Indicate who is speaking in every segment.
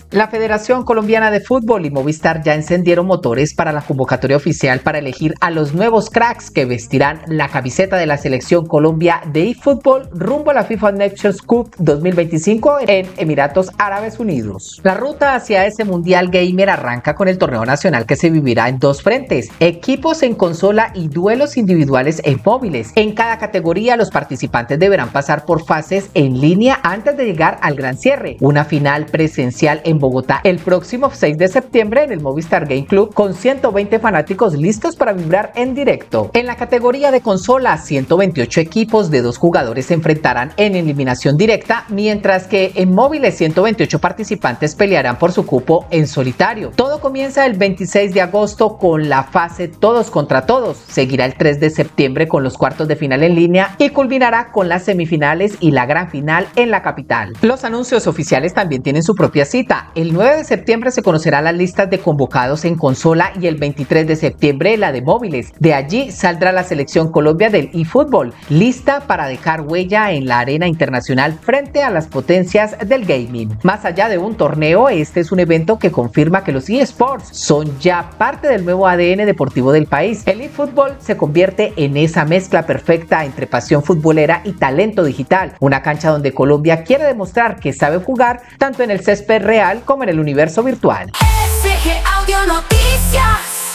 Speaker 1: La Federación Colombiana de Fútbol y Movistar ya encendieron motores para la convocatoria oficial para elegir a los nuevos cracks que vestirán la camiseta de la Selección Colombia de eFootball rumbo a la FIFA Nations Cup 2025 en Emiratos Árabes Unidos. La ruta hacia ese Mundial Gamer arranca con el torneo nacional que se vivirá en dos frentes: equipos en consola y duelos individuales en móviles. En cada categoría los participantes deberán pasar por fases en línea antes de llegar al gran cierre, una final presencial en Bogotá el próximo 6 de septiembre en el Movistar Game Club, con 120 fanáticos listos para vibrar en directo. En la categoría de consola, 128 equipos de 2 jugadores se enfrentarán en eliminación directa, mientras que en móviles 128 participantes pelearán por su cupo en solitario. Todo comienza el 26 de agosto con la fase todos contra todos, seguirá el 3 de septiembre con los cuartos de final en línea y culminará con las semifinales y la gran final en la capital. Los anuncios oficiales también tienen su propia cita. El 9 de septiembre se conocerán las listas de convocados en consola y el 23 de septiembre la de móviles. De allí saldrá la Selección Colombia del eFootball, lista para dejar huella en la arena internacional frente a las potencias del gaming. Más allá de un torneo, este es un evento que confirma que los eSports son ya parte del nuevo ADN deportivo del país. El eFootball se convierte en esa mezcla perfecta entre pasión futbolera y talento digital, una cancha donde Colombia quiere demostrar que sabe jugar tanto en el césped real como en el universo virtual.
Speaker 2: SG Audio Noticias.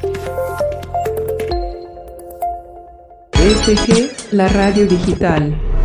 Speaker 3: SG, la radio digital.